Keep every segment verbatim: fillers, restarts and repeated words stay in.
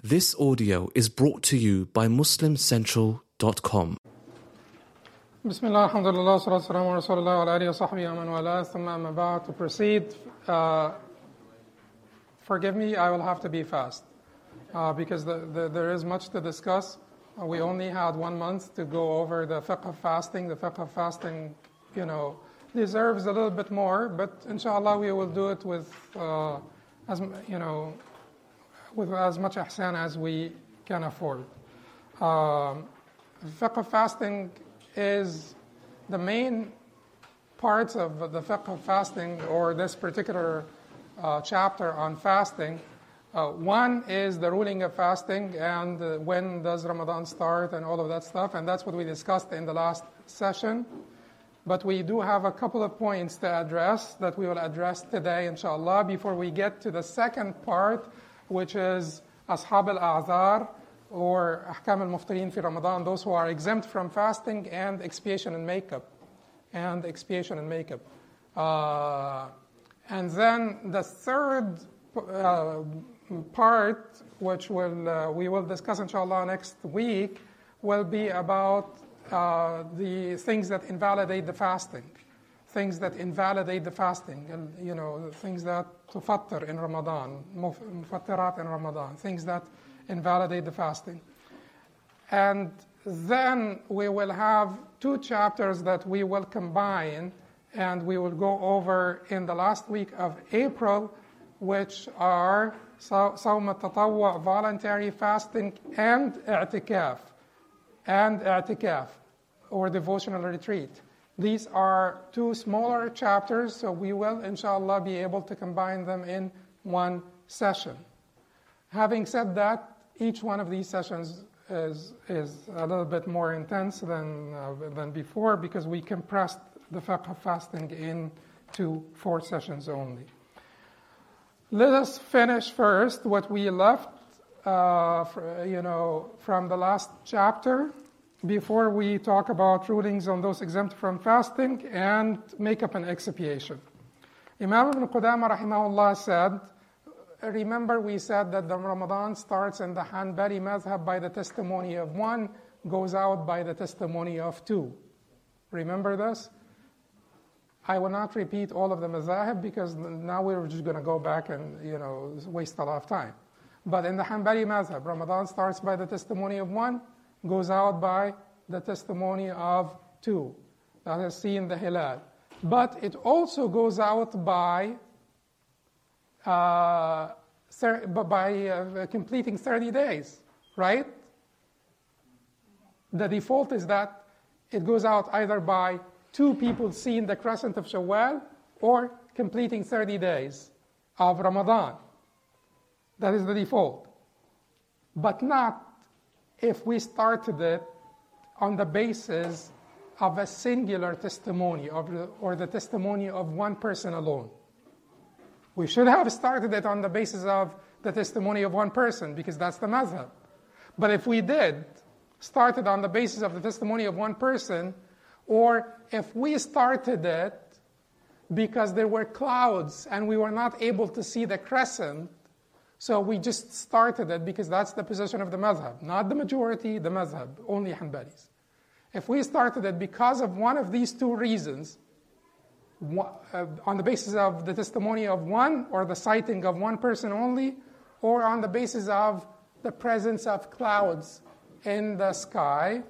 This audio is brought to you by muslim central dot com. Bismillah, alhamdulillah, salatu wassalamu ala rasulillah wa ala alihi wa sahbihi wa man wala, thumma amma ba'd. To proceed, uh, forgive me, I will have to be fast uh, because the, the, there is much to discuss. Uh, we only had one month to go over the fiqh of fasting. The fiqh of fasting, you know, deserves a little bit more, but inshallah we will do it with, uh, as you know, with as much ihsan as we can afford. Um, fiqh of fasting is the main parts of the fiqh of fasting, or this particular uh, chapter on fasting. Uh, one is the ruling of fasting and uh, when does Ramadan start and all of that stuff, and that's what we discussed in the last session. But we do have a couple of points to address that we will address today, inshallah, before we get to the second part, which is Ashab al-A'zar, or Ahkam al-Muftirin fi Ramadan, those who are exempt from fasting, and expiation and makeup. And expiation and makeup. Uh, and then the third uh, part, which will uh, we will discuss inshallah next week, will be about uh, the things that invalidate the fasting. Things that invalidate the fasting, and you know, things that tufattir in Ramadan, mufattirat in Ramadan, things that invalidate the fasting. And then we will have two chapters that we will combine, and we will go over in the last week of April, which are Sawm al-Tatawwu', voluntary fasting, and i'tikaf, and i'tikaf, or devotional retreat. These are two smaller chapters, so we will, inshallah, be able to combine them in one session. Having said that, each one of these sessions is is a little bit more intense than uh, than before, because we compressed the fiqh of fasting into four sessions only. Let us finish first what we left, uh, for, you know, from the last chapter, before we talk about rulings on those exempt from fasting and makeup and expiation. Imam Ibn Qudama rahimahullah said, remember we said that the Ramadan starts in the Hanbali madhab by the testimony of one, goes out by the testimony of two. Remember this? I will not repeat all of the madhab because now we're just going to go back and, you know, waste a lot of time. But in the Hanbali madhab, Ramadan starts by the testimony of one, goes out by the testimony of two, that has seen the hilal. But it also goes out by uh, thir- by uh, completing thirty days, right? The default is that it goes out either by two people seeing the crescent of Shawwal or completing thirty days of Ramadan. That is the default. But not if we started it on the basis of a singular testimony of the, or the testimony of one person alone. We should have started it on the basis of the testimony of one person, because that's the madhab. But if we did start it on the basis of the testimony of one person, or if we started it because there were clouds and we were not able to see the crescent, so we just started it because that's the position of the madhab, not the majority, the madhab, only Hanbalis. If we started it because of one of these two reasons, uh, on the basis of the testimony of one, or the sighting of one person only, or on the basis of the presence of clouds in the sky,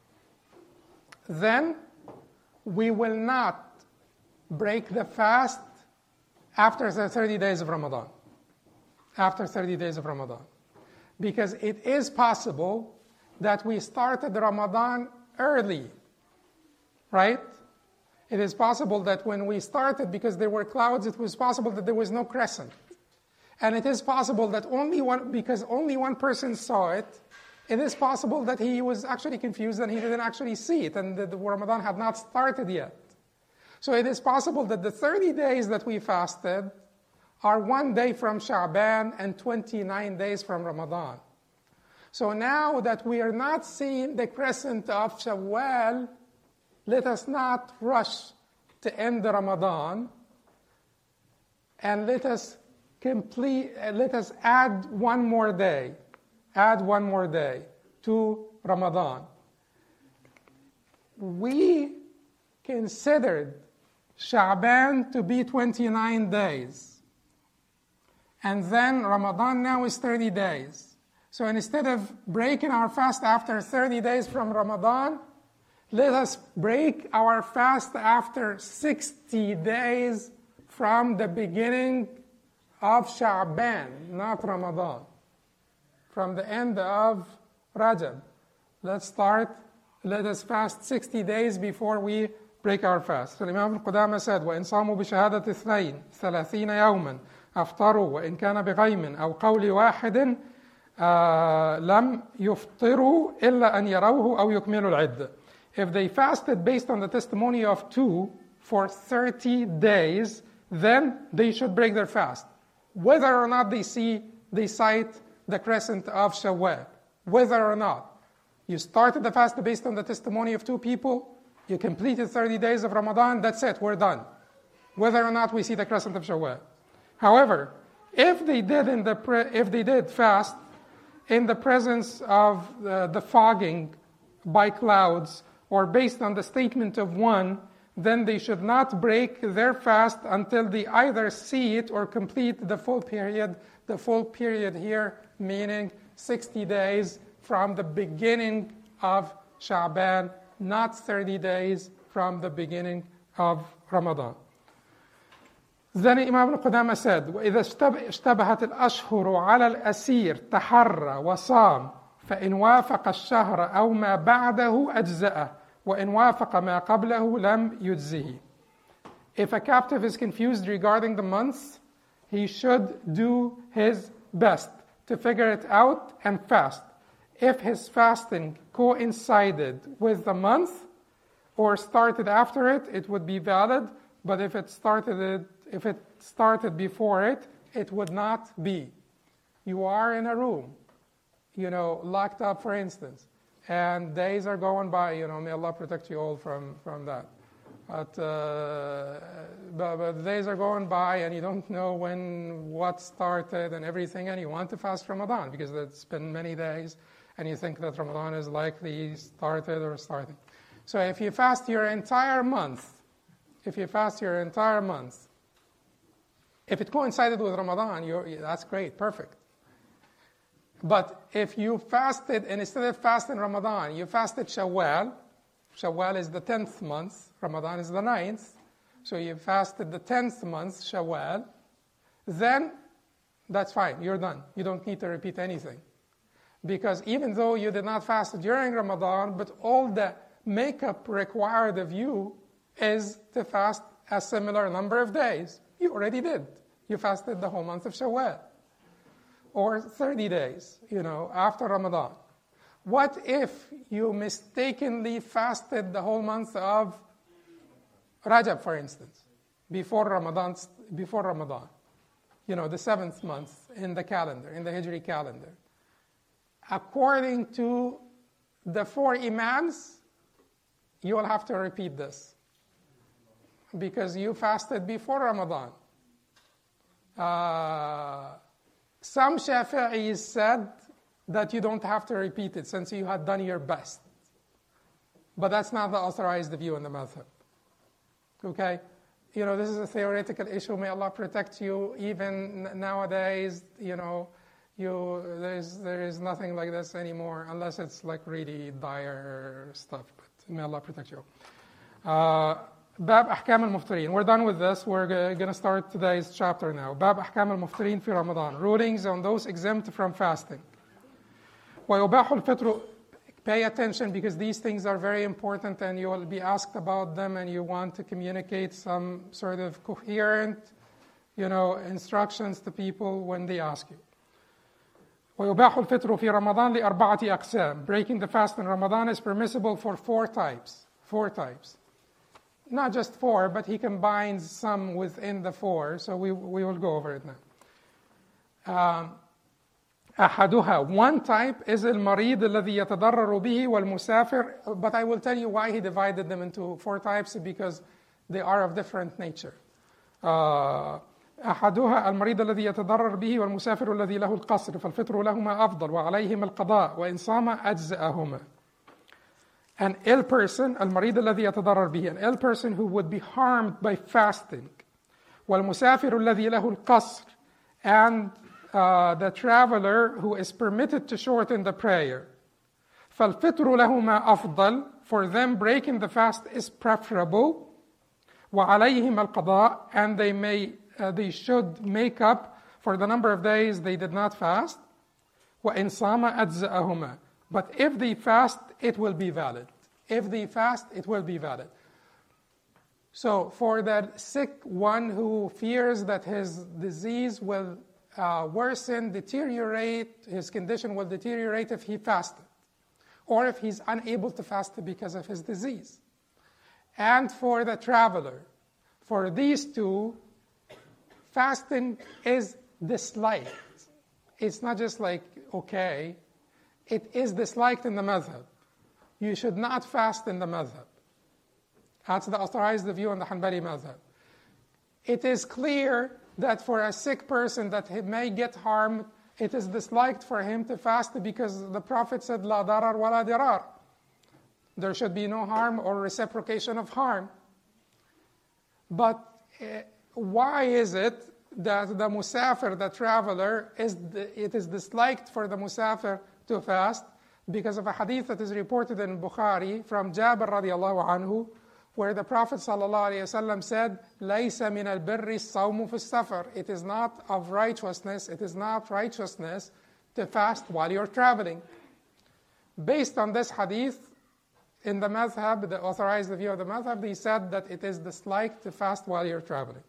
then we will not break the fast after the thirty days of Ramadan. After thirty days of Ramadan. Because it is possible that we started Ramadan early, right? It is possible that when we started, because there were clouds, it was possible that there was no crescent. And it is possible that only one, because only one person saw it, it is possible that he was actually confused and he didn't actually see it, and that the Ramadan had not started yet. So it is possible that the thirty days that we fasted are one day from Sha'ban and twenty-nine days from Ramadan. So now that we are not seeing the crescent of Shawwal, let us not rush to end the Ramadan, and let us complete. Uh, let us add one more day, add one more day to Ramadan. We considered Sha'ban to be twenty-nine days. And then Ramadan now is thirty days. So instead of breaking our fast after thirty days from Ramadan, let us break our fast after sixty days from the beginning of Sha'ban, not Ramadan. From the end of Rajab. Let's start, let us fast sixty days before we break our fast. So Imam al-Qudama said, وَإِنْ صَامُوا بِشَهَادَةِ اثْنَيْنِ ثَلَاثِينَ يَوْمًا أَفْطَرُوا وَإِنْ كَانَ بِغَيْمٍ أَوْ قَوْلِ وَاحِدٍ لَمْ يُفْطِرُوا إِلَّا أَنْ يَرَوْهُ أَوْ يُكْمِلُوا الْعِدَّةِ. If they fasted based on the testimony of two for thirty days, then they should break their fast. Whether or not they see, they sight the crescent of Shawwal. Whether or not. You started the fast based on the testimony of two people, you completed thirty days of Ramadan, that's it, we're done. Whether or not we see the crescent of Shawwal. However, if they did, in the pre- if they did fast in the presence of uh, the fogging by clouds, or based on the statement of one, then they should not break their fast until they either see it or complete the full period. The full period here meaning sixty days from the beginning of Sha'ban, not thirty days from the beginning of Ramadan. Then Imam al-Qudama said, وَإِذَا اشْتَبَهَتِ الْأَشْهُرُ عَلَى الْأَسِيرِ تَحَرَّ وَصَامَ فَإِنْ وَافَقَ الشَّهْرَ أَوْ مَا بَعْدَهُ أَجْزَأَهُ وَإِنْ وَافَقَ مَا قَبْلَهُ لَمْ يُجْزِهِ. If a captive is confused regarding the months, he should do his best to figure it out and fast. If his fasting coincided with the month or started after it, it would be valid. But if it started it, if it started before it, it would not be. You are in a room, you know, locked up, for instance, and days are going by. You know, may Allah protect you all from from that. But, uh, but, but days are going by, and you don't know when what started and everything, and you want to fast Ramadan because it's been many days, and you think that Ramadan is likely started or starting. So if you fast your entire month, if you fast your entire month, if it coincided with Ramadan, you're, that's great, perfect. But if you fasted, and instead of fasting Ramadan, you fasted Shawwal. Shawwal is the tenth month, Ramadan is the ninth. So you fasted the tenth month, Shawwal. Then, that's fine, you're done. You don't need to repeat anything. Because even though you did not fast during Ramadan, but all the makeup required of you is to fast a similar number of days. You already did. You fasted the whole month of Shawwal. Or thirty days, you know, after Ramadan. What if you mistakenly fasted the whole month of Rajab, for instance, before Ramadan, before Ramadan, you know, the seventh month in the calendar, in the Hijri calendar? According to the four Imams, you will have to repeat this because you fasted before Ramadan. Uh, some Shafi'is said that you don't have to repeat it since you had done your best. But that's not the authorized view in the madhab. Okay? You know, this is a theoretical issue. May Allah protect you. Even nowadays, you know, you there's there is nothing like this anymore unless it's like really dire stuff. But may Allah protect you. Uh, Bab Ahkam al-Muftirin. We're done with this. We're going to start today's chapter now. Bab Ahkam al-Muftirin fi Ramadan. Rulings on those exempt from fasting. وَيُبَاحُ الْفِطْرُ. Pay attention because these things are very important and you will be asked about them and you want to communicate some sort of coherent, you know, instructions to people when they ask you. وَيُبَاحُ الْفِطْرُ فِي رَمَضَانِ لِأَرْبَعَةِ أَقْسَامٍ. Breaking the fast in Ramadan is permissible for four types. Four types. Not just four, but he combines some within the four, so we we will go over it now. Um, أحدها, one type is المريض الذي يتضرر به والمسافر, but I will tell you why he divided them into four types because they are of different nature. Uh, أحدها المريض الذي يتضرر به والمسافر الذي له القصر فالفطر لهما أفضل وعليهما القضاء وإن صام أجزأهما. An ill person, المريض الذي يتضرر به, an ill person who would be harmed by fasting. والمسافر الذي له القصر, and uh, the traveler who is permitted to shorten the prayer. فالفطر لهما أفضل, for them breaking the fast is preferable. وعليهما القضاء, and they may uh, they should make up for the number of days they did not fast. وإن صام أجزأهما, but if they fast, it will be valid. If they fast, it will be valid. So for that sick one who fears that his disease will uh, worsen, deteriorate, his condition will deteriorate if he fasted, or if he's unable to fast because of his disease. And for the traveler, for these two, fasting is disliked. It's not just like, okay, it is disliked in the madhab. You should not fast in the madhab. That's the authorized view in the Hanbali madhab. It is clear that for a sick person that he may get harmed, it is disliked for him to fast because the Prophet said, La darar wa la dirar. There should be no harm or reciprocation of harm. But uh, why is it that the musafir, the traveler, is the, it is disliked for the musafir to fast? Because of a hadith that is reported in Bukhari from Jabir radiallahu anhu, where the Prophet sallallahu alaihi wasallam said, "Laysa min al-birri as-sawmu fi as-safar." It is not of righteousness, it is not righteousness to fast while you're traveling. Based on this hadith, in the madhab, the authorized view of the madhab, they said that it is disliked to fast while you're traveling.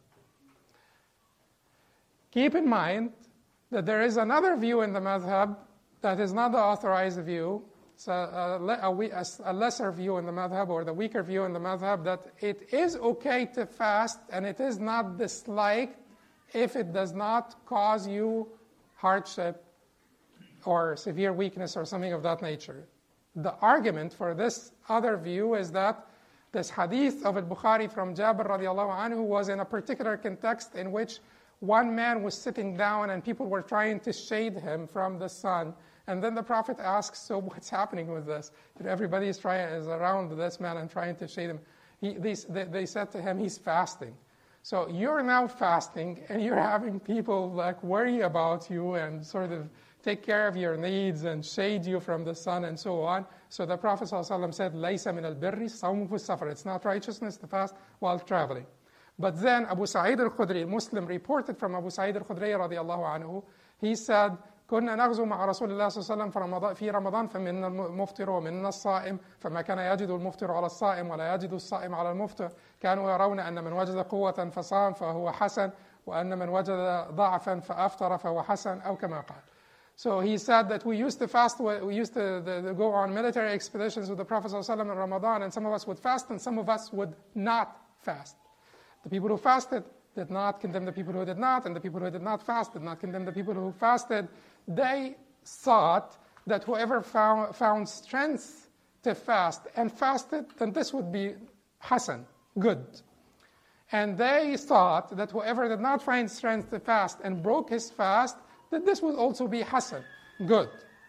Keep in mind that there is another view in the madhab that is not the authorized view. It's a, a, a, a lesser view in the madhab, or the weaker view in the madhab, that it is okay to fast and it is not disliked if it does not cause you hardship or severe weakness or something of that nature. The argument for this other view is that this hadith of al-Bukhari from Jabir radiallahu anhu was in a particular context in which one man was sitting down and people were trying to shade him from the sun. And then the Prophet asks, so what's happening with this? And everybody is, trying, is around this man and trying to shade him. He, they, they said to him, he's fasting. So you're now fasting and you're having people like worry about you and sort of take care of your needs and shade you from the sun and so on. So the Prophet ﷺ said, "Laysa min al-birri sawmu fi as-safar." It's not righteousness to fast while traveling. But then Abu Sa'id al-Khudri, Muslim, reported from Abu Sa'id al-Khudri radiallahu anhu, he said, كنا نغزو مع رسول الله صلى الله عليه وسلم في رمضان في رمضان فمنا المفطر ومنا الصائم فما كان يجد المفطر على الصائم ولا يجد الصائم على المفطر كانوا يرون أن من وجد قوة فصام فهو حسن وأن من وجد ضعفا فأفطر فهو حسن أو كما قال. So he said that we used to fast, we used to the, the go on military expeditions with the Prophet ﷺ in Ramadan, and some of us would fast and some of us would not fast. The people who fasted did not condemn the people who did not, and the people who did not fast did not condemn the people who fasted. They thought that whoever found, found strength to fast and fasted, then this would be hasan, good. And they thought that whoever did not find strength to fast and broke his fast, that this would also be hasan, good.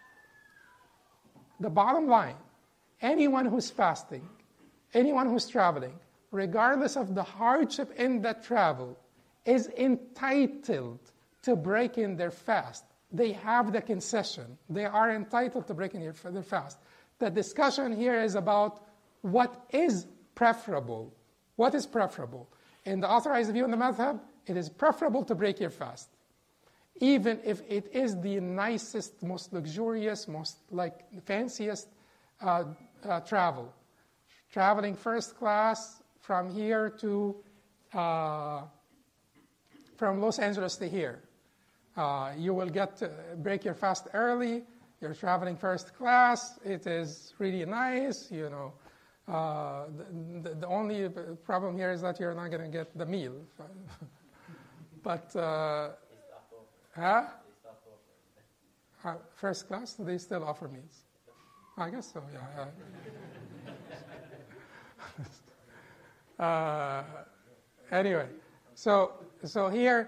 The bottom line, anyone who's fasting, anyone who's traveling, regardless of the hardship in that travel, is entitled to break in their fast. They have the concession. They are entitled to break in their fast. The discussion here is about what is preferable. What is preferable? In the authorized view in the madhab, it is preferable to break your fast, even if it is the nicest, most luxurious, most like fanciest uh, uh, travel. Traveling first class from here to, uh, from Los Angeles to here. Uh, you will get to break your fast early. You're traveling first class. It is really nice, you know. Uh, the, the, the only problem here is that you're not going to get the meal. But, uh, huh? Uh, first class, they still offer meals. I guess so, yeah. uh, anyway, so so here,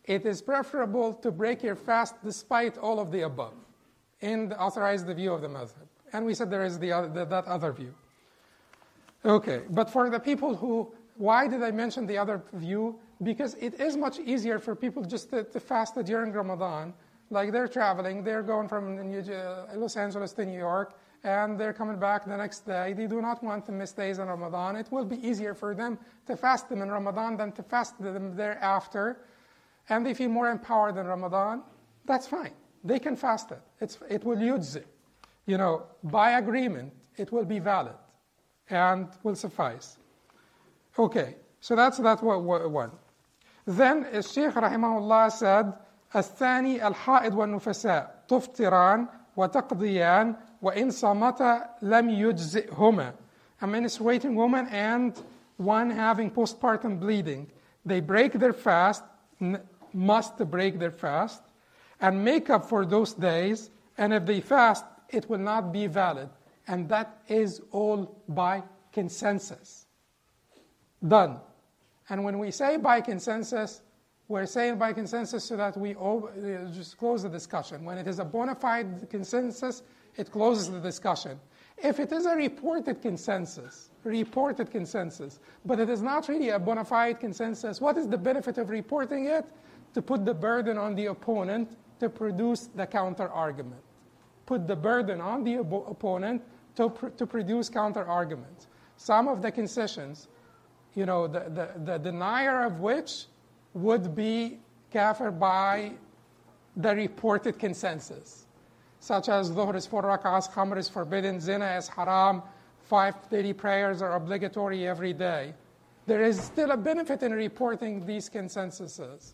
it is preferable to break your fast despite all of the above in the authorized view of the madhab. And we said there is the, the, that other view. Okay, but for the people who, why did I mention the other view? Because it is much easier for people just to, to fast during Ramadan. Like they're traveling, they're going from New, uh, Los Angeles to New York, and they're coming back the next day. They do not want to miss days in Ramadan. It will be easier for them to fast them in Ramadan than to fast them thereafter. And they feel more empowered in Ramadan. That's fine. They can fast it. It's, it will use it. You know, by agreement, it will be valid and will suffice. Okay, so that's that one. Then Shaykh rahimahullah said, الثاني الحائض والنفساء تفطران وتقضيان وإن صامتا لم يجزئهما. A menstruating woman and one having postpartum bleeding, they break their fast, must break their fast, and make up for those days, and if they fast, it will not be valid. And that is all by consensus. Done. And when we say by consensus, we're saying by consensus so that we all, uh, just close the discussion. When it is a bona fide consensus, it closes the discussion. If it is a reported consensus, reported consensus, but it is not really a bona fide consensus, what is the benefit of reporting it? To put the burden on the opponent to produce the counter argument. Put the burden on the op- opponent to, pr- to produce counter arguments. Some of the concessions, you know, the, the, the denier of which would be kafir by the reported consensus, such as dhuhr is four rak'ahs, khamr is forbidden, zina is haram, five daily prayers are obligatory every day. There is still a benefit in reporting these consensuses.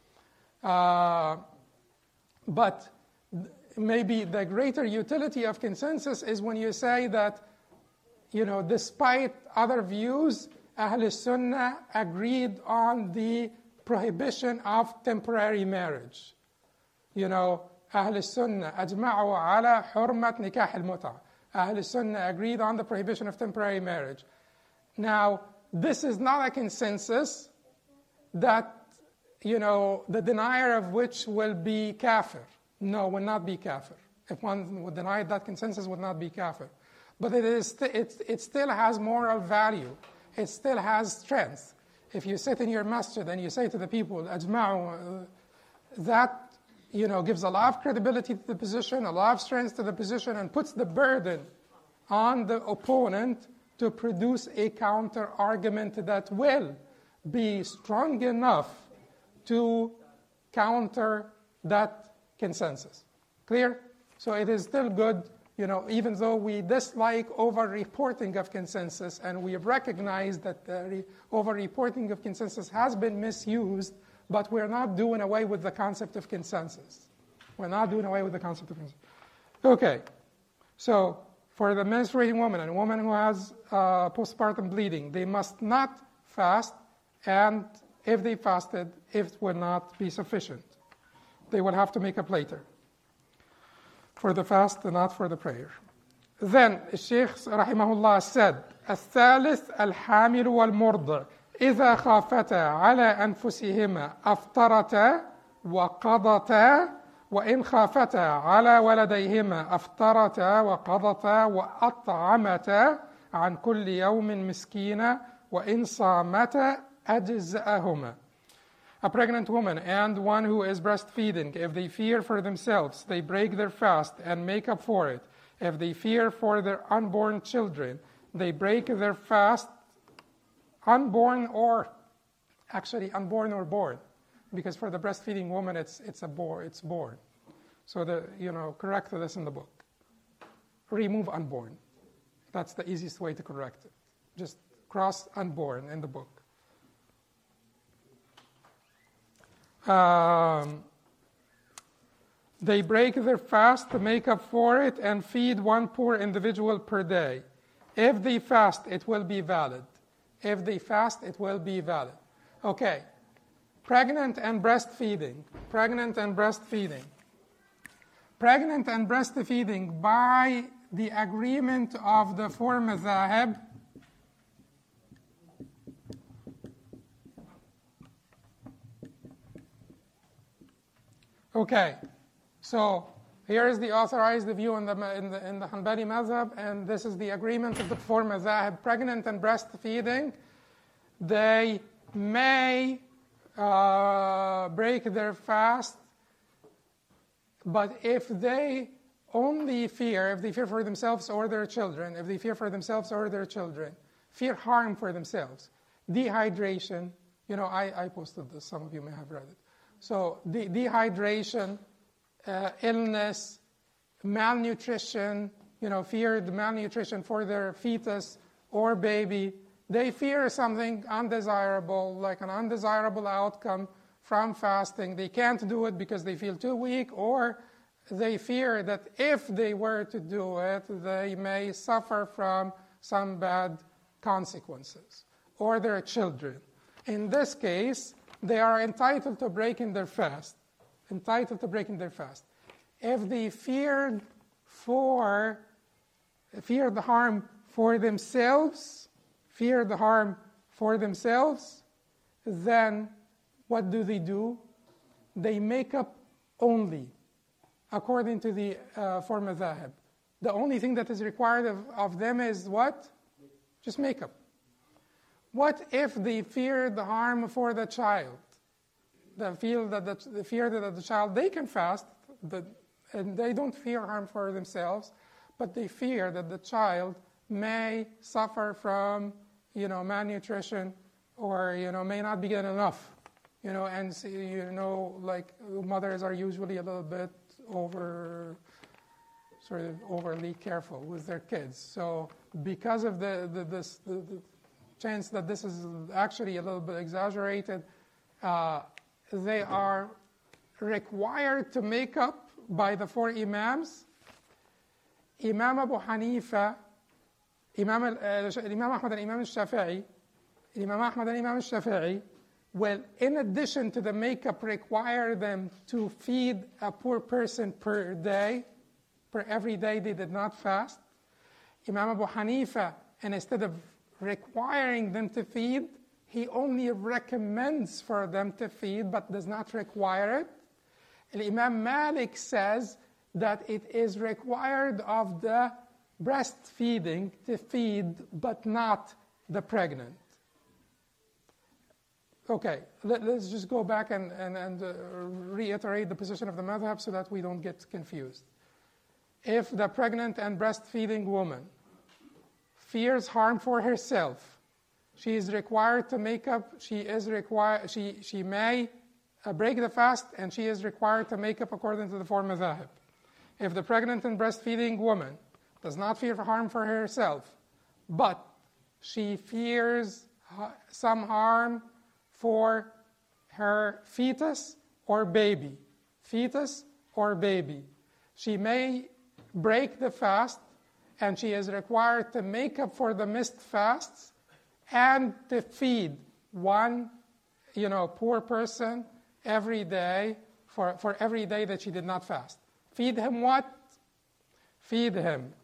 Uh, but maybe the greater utility of consensus is when you say that, you know, despite other views, Ahl Sunnah agreed on the prohibition of temporary marriage. You know, Ahl Sunnah ajma'u ala hurmat nikah al-mut'a. Ahl Sunnah agreed on the prohibition of temporary marriage. Now, this is not a consensus that, you know, the denier of which will be kafir. No, will not be kafir. If one would deny that consensus, would not be kafir. But it is st- it, it still has moral value. It still has strength. If you sit in your masjid and you say to the people, ajma'u, that, you know, gives a lot of credibility to the position, a lot of strength to the position, and puts the burden on the opponent to produce a counter argument that will be strong enough to counter that consensus. Clear? So it is still good, you know, even though we dislike over-reporting of consensus, and we recognize that the re- over-reporting of consensus has been misused, but we're not doing away with the concept of consensus. We're not doing away with the concept of consensus. Okay, so for the menstruating woman and a woman who has uh, postpartum bleeding, they must not fast, and if they fasted, it will not be sufficient. They will have to make up later for the fast and not for the prayer. Then Shaykh rahimahullah said, الثالث الحامل والمرضع إذا خافتا على أنفسهما أفطرتا وقضتا وإن خافتا على ولديهما أفطرتا وقضتا وأطعمتا عن كل يوم مسكينا وإن صامتا أجزأهما. A pregnant woman and one who is breastfeeding, if they fear for themselves, they break their fast and make up for it. If they fear for their unborn children, they break their fast, unborn or, actually unborn or born, because for the breastfeeding woman, it's it's a born, it's born. So the you know correct this in the book. Remove unborn. That's the easiest way to correct it. Just cross unborn in the book. Um, they break their fast to make up for it and feed one poor individual per day. If they fast, it will be valid. If they fast, it will be valid. Okay. Pregnant and breastfeeding. Pregnant and breastfeeding. Pregnant and breastfeeding by the agreement of the four madhahib, Okay, so here is the authorized view in the in the in the Hanbali madhab, and this is the agreement of the four mazahib. Pregnant and breastfeeding, they may uh, break their fast, but if they only fear, if they fear for themselves or their children, if they fear for themselves or their children, fear harm for themselves, dehydration, you know, I, I posted this, some of you may have read it. So de- dehydration, uh, illness, malnutrition, you know, feared malnutrition for their fetus or baby. They fear something undesirable, like an undesirable outcome from fasting. They can't do it because they feel too weak, or they fear that if they were to do it, they may suffer from some bad consequences, or their children. In this case, they are entitled to breaking their fast, entitled to breaking their fast. If they feared for, fear the harm for themselves, fear the harm for themselves, then what do they do? They make up only, according to the uh, four madhahib. The only thing that is required of, of them is what? Just make up. What if they fear the harm for the child? They feel that the, they fear that the child, they can fast, the, and they don't fear harm for themselves, but they fear that the child may suffer from, you know, malnutrition, or, you know, may not be getting enough. You know, and, you know, like mothers are usually a little bit over, sort of overly careful with their kids. So because of the, the, this, the, the chance that this is actually a little bit exaggerated, uh, they are required to make up by the four imams. Imam Abu Hanifa, Imam, uh, Imam Ahmad and Imam al-Shafi'i, Imam Ahmad and Imam al-Shafi'i will, in addition to the makeup, require them to feed a poor person per day, per every day they did not fast. Imam Abu Hanifa, and instead of requiring them to feed, he only recommends for them to feed, but does not require it. And Imam Malik says that it is required of the breastfeeding to feed, but not the pregnant. Okay, let, let's just go back and, and, and uh, reiterate the position of the madhab so that we don't get confused. If the pregnant and breastfeeding woman fears harm for herself, she is required to make up, she is required, she, she may uh, break the fast, and she is required to make up according to the four madhahib. If the pregnant and breastfeeding woman does not fear harm for herself, but she fears ha- some harm for her fetus or baby, fetus or baby, she may break the fast, and she is required to make up for the missed fasts and to feed one, you know, poor person every day for, for every day that she did not fast. Feed him what? Feed him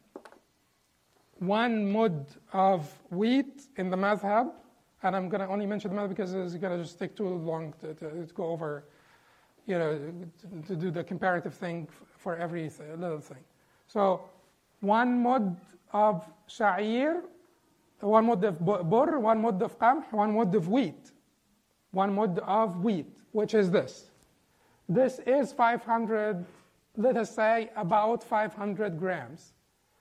one mud of wheat in the madhab, and I'm going to only mention the madhab because it's going to just take too long to, to, to go over, you know, to, to do the comparative thing for every th- little thing. So one mud of sha'ir, one mud of bur, one mud of qamh, one mud of wheat. One mud of wheat, which is this. This is five hundred, let us say, about five hundred grams.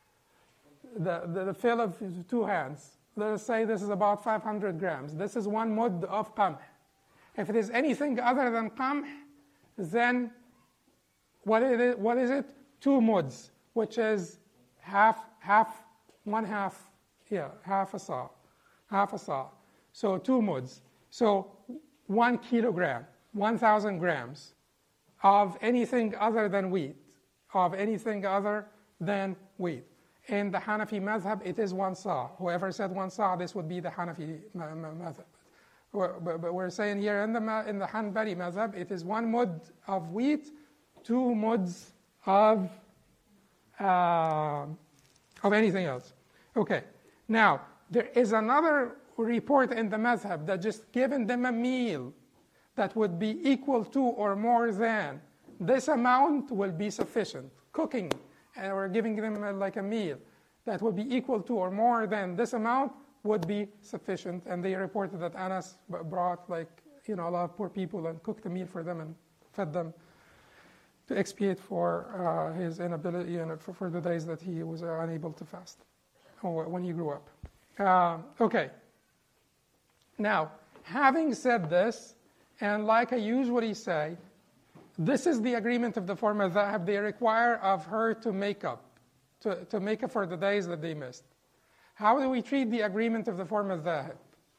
The, the, the fill of two hands. Let us say this is about five hundred grams. This is one mud of qamh. If it is anything other than qamh, then what is it? What is it? Two muds, which is half, half, one half, yeah, half a saw, half a saw. So two muds. So one kilogram, one thousand grams of anything other than wheat, of anything other than wheat. In the Hanafi madhab, it is one saw. Whoever said one saw, this would be the Hanafi madhab. But we're saying here in the in the Hanbali madhab, it is one mud of wheat, two muds of uh, of anything else. Okay. Now there is another report in the madhab that just given them a meal that would be equal to or more than this amount will be sufficient. Cooking, and we're giving them uh, like a meal that would be equal to or more than this amount would be sufficient. And they reported that Anas brought like, you know, a lot of poor people and cooked a meal for them and fed them to expiate for uh, his inability and for, for the days that he was uh, unable to fast or when he grew up. Uh, okay. Now, having said this, and like I usually say, this is the agreement of the four madhahib. They require of her to make up, to, to make up for the days that they missed. How do we treat the agreement of the four madhahib?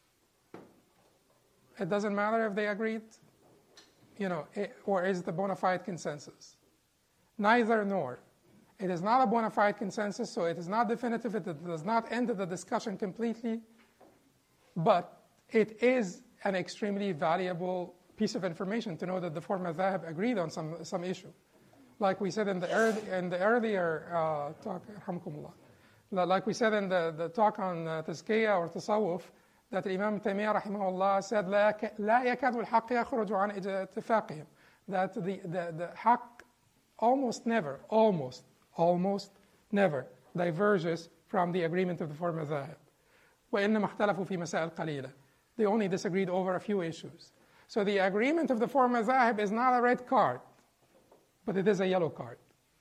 It doesn't matter if they agreed, you know, it, or is it a bona fide consensus? Neither nor. It is not a bona fide consensus, so it is not definitive. It does not end the discussion completely, but it is an extremely valuable piece of information to know that the four madhahib agreed on some some issue. Like we said in the early, in the earlier uh, talk, like we said in the, the talk on uh, tazkiyah or tasawwuf, that Imam Taymiyyah rahimahullah said, لا يكاد الحق يخرج عن اتفاقهم. That the, the, the haqq almost never, almost, almost never diverges from the agreement of the four madhahib. وإنما اختلفوا في مسائل قليلة. They only disagreed over a few issues. So the agreement of the four madhahib is not a red card, but it is a yellow card.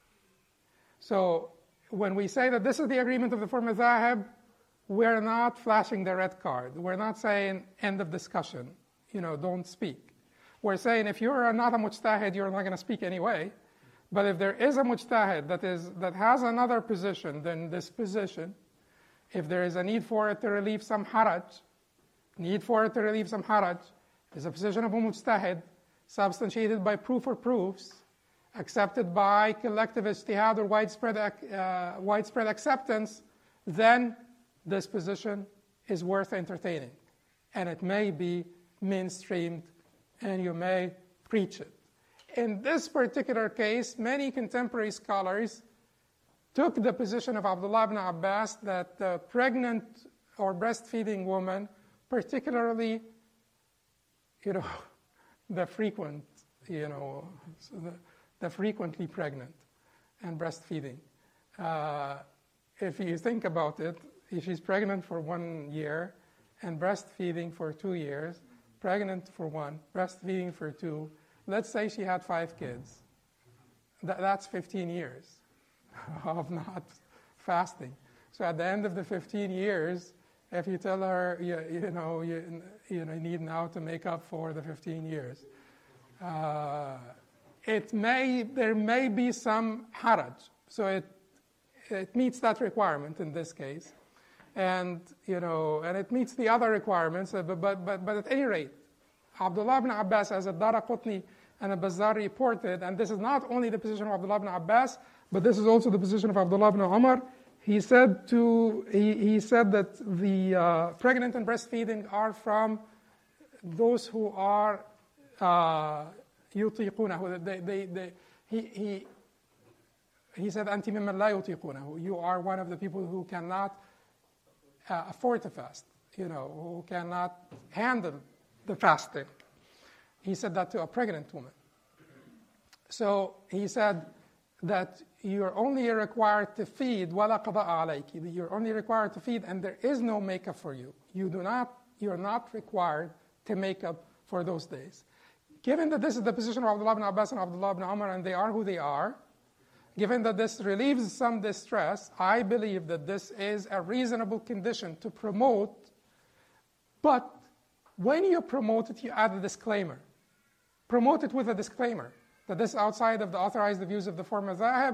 So when we say that this is the agreement of the four madhahib, we're not flashing the red card. We're not saying end of discussion, you know, don't speak. We're saying if you're not a mujtahid, you're not going to speak anyway. But if there is a mujtahid that is that has another position than this position, if there is a need for it to relieve some haraj, need for it to relieve some haraj, is a position of a mujtahid, substantiated by proof or proofs, accepted by collective ijtihad or widespread, uh, widespread acceptance, then this position is worth entertaining. And it may be mainstreamed, and you may preach it. In this particular case, many contemporary scholars took the position of Abdullah ibn Abbas that the pregnant or breastfeeding woman, particularly, you know, the frequent, you know, so the, the frequently pregnant and breastfeeding. Uh, if you think about it, if she's pregnant for one year and breastfeeding for two years, pregnant for one, breastfeeding for two, let's say she had five kids. Th- that's fifteen years of not fasting. So at the end of the fifteen years, if you tell her, you, you know, you, you know, you need now to make up for the fifteen years, uh, it may, there may be some haraj. So it, it meets that requirement in this case. And, you know, and it meets the other requirements, but, but, but, but at any rate, Abdullah ibn Abbas, as Ad-Daraqutni and Al-Bazzar reported, and this is not only the position of Abdullah ibn Abbas, but this is also the position of Abdullah ibn Umar. He said to he, he said that the uh, pregnant and breastfeeding are from those who are yutiqunahu. Uh, they, they, they, he, he, he said, "Anti mimman la yutiqunahu." You are one of the people who cannot uh, afford to fast. You know, who cannot handle the fasting. He said that to a pregnant woman. So he said that you're only required to feed, وَلَا قَضَاءَ عَلَيْكِ. You're only required to feed, and there is no makeup for you. You do not, you're not required to make up for those days. Given that this is the position of Abdullah ibn Abbas and Abdullah ibn Umar, and they are who they are, given that this relieves some distress, I believe that this is a reasonable condition to promote, but when you promote it, you add a disclaimer. Promote it with a disclaimer that this is outside of the authorized views of the four madhahib.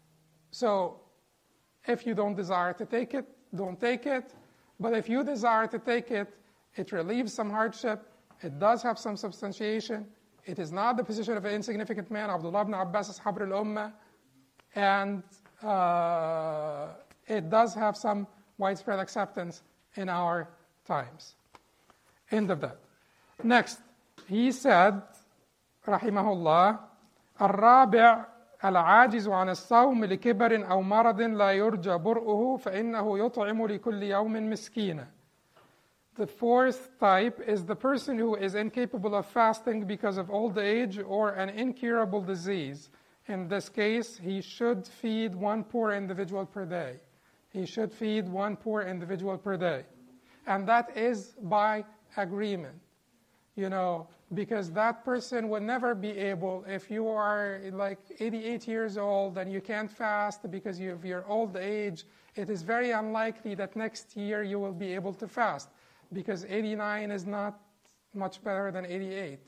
So if you don't desire to take it, don't take it. But if you desire to take it, it relieves some hardship. It does have some substantiation. It is not the position of an insignificant man. Abdullah ibn Abbas is Habr al-Ummah. And uh, it does have some widespread acceptance in our times. End of that. Next, he said, rahimahullah, الرابع العاجز عن الصوم لكبر أو مرض لا يرجى برؤه فإنه يطعم لكل يوم مسكينا. The fourth type is the person who is incapable of fasting because of old age or an incurable disease. In this case, he should feed one poor individual per day. He should feed one poor individual per day. And that is by agreement, you know, because that person will never be able, if you are like eighty-eight years old and you can't fast because of your old age, it is very unlikely that next year you will be able to fast, because eighty-nine is not much better than eighty-eight.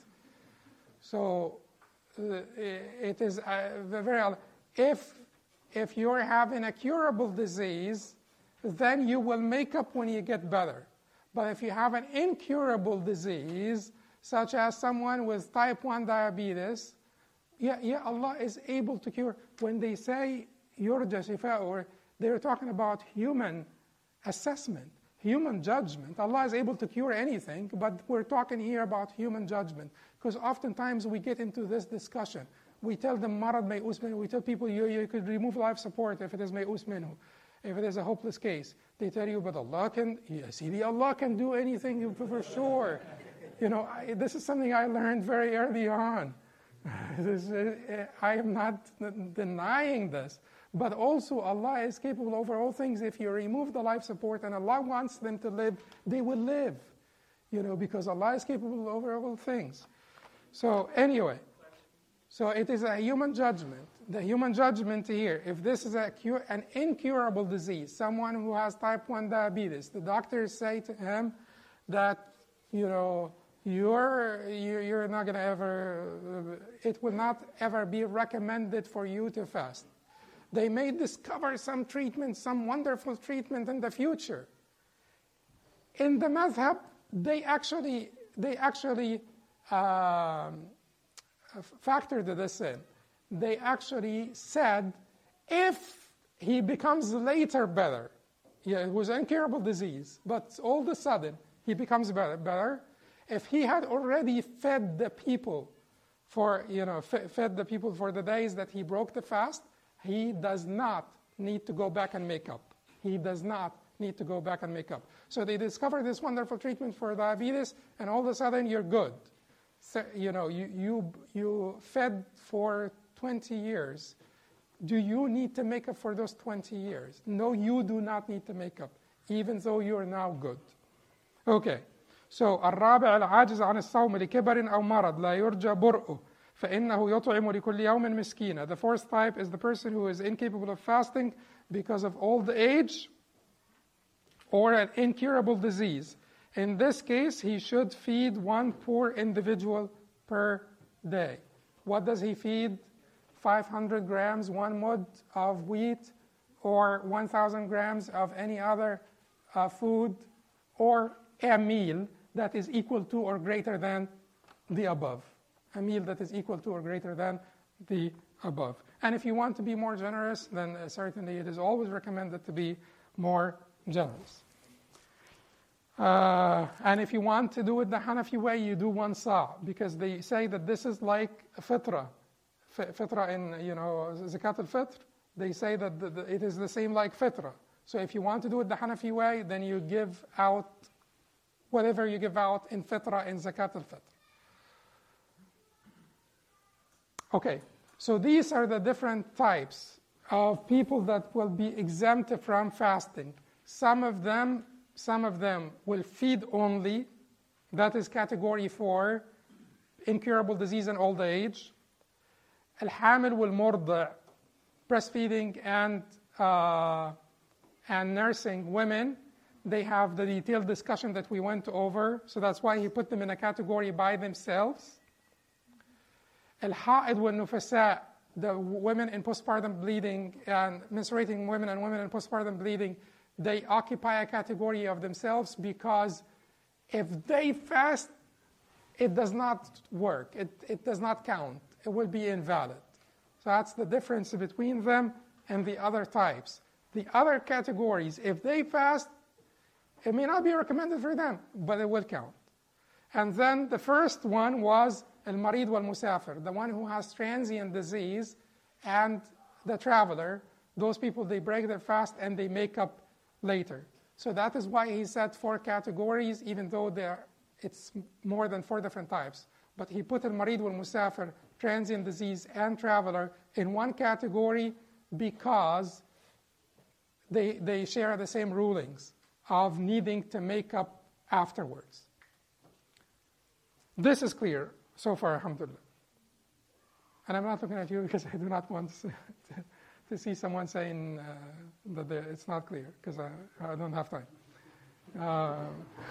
So uh, it is uh, very, if, if you're having a curable disease, then you will make up when you get better. But if you have an incurable disease, such as someone with type one diabetes, yeah, yeah, Allah is able to cure. When they say yurja shifa, or they're talking about human assessment, human judgment. Allah is able to cure anything, but we're talking here about human judgment. Because oftentimes we get into this discussion. We tell them marad may'us minhu. We tell people you, you could remove life support if it is may'us minhu, if it is a hopeless case. They tell you, but Allah can, yes, Allah can do anything for sure. You know, I, this is something I learned very early on. This, uh, I am not denying this. But also Allah is capable over all things. If you remove the life support and Allah wants them to live, they will live. You know, because Allah is capable over all things. So anyway, so it is a human judgment. The human judgment here, if this is a cure, an incurable disease, someone who has type one diabetes, the doctors say to him that, you know, you're, you're not going to ever, it will not ever be recommended for you to fast. They may discover some treatment, some wonderful treatment in the future. In the madhab, they actually, they actually um, factored this in. They actually said, if he becomes later better, yeah, it was an incurable disease, but all of a sudden he becomes better, better. If he had already fed the people for, you know, f- fed the people for the days that he broke the fast, he does not need to go back and make up. He does not need to go back and make up. So they discovered this wonderful treatment for diabetes, and all of a sudden you're good. So, you know, you, you, you fed for twenty years. Do you need to make up for those twenty years? No, you do not need to make up, even though you are now good. Okay. So, الرابع العاجز عن الصوم لكبر أو مرض لا يرجى برؤه فإنه يطعم لكل يوم مسكينا. The fourth type is the person who is incapable of fasting because of old age or an incurable disease. In this case, he should feed one poor individual per day. What does he feed? five hundred grams, one mud of wheat, or one thousand grams of any other uh, food, or a meal that is equal to or greater than the above. A meal that is equal to or greater than the above. And if you want to be more generous, then uh, certainly it is always recommended to be more generous. Uh, and if you want to do it the Hanafi way, you do one sa', because they say that this is like a fitra. F- fitra in, you know, zakat al-fitr, they say that the, the, it is the same like fitra. So if you want to do it the Hanafi way, then you give out whatever you give out in fitra in zakat al-fitr. Okay, so these are the different types of people that will be exempt from fasting. Some of them, some of them will feed only. That is category four, incurable disease and old age. Al-hamil wal-murdi', breastfeeding and uh, and nursing women. They have the detailed discussion that we went over, so that's why he put them in a category by themselves. Al-ha'id wal-nufasa', the women in postpartum bleeding and menstruating women and women in postpartum bleeding, they occupy a category of themselves because if they fast, it does not work. It, it does not count. It will be invalid. So that's the difference between them and the other types. The other categories, if they fast, it may not be recommended for them, but it will count. And then the first one was al-marid wal-musafir, the one who has transient disease and the traveler. Those people, they break their fast and they make up later. So that is why he said four categories, even though there it's more than four different types. But he put al-marid wal-musafir, transient disease and traveler, in one category because they, they share the same rulings of needing to make up afterwards. This is clear so far, alhamdulillah. And I'm not looking at you because I do not want to, to, to see someone saying uh, that it's not clear, because I, I don't have time. Uh,